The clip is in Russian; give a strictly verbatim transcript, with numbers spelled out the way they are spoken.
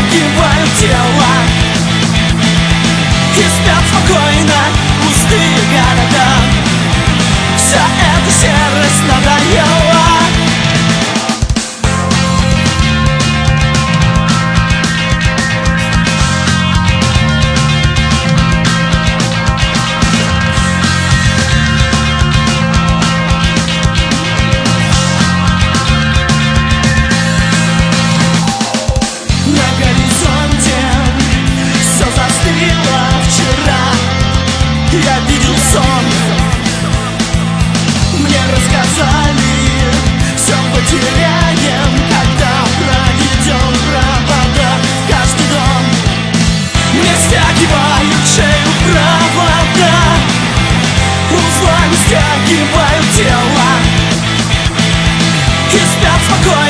стягивают тело и спят спокойно пустые города. Вся эта серость надоела. Я видел сон, мне рассказали, все потеряем, когда проведем провода в каждый дом. Мне стягивают шею провода, узлами стягивают тело и спят спокойно.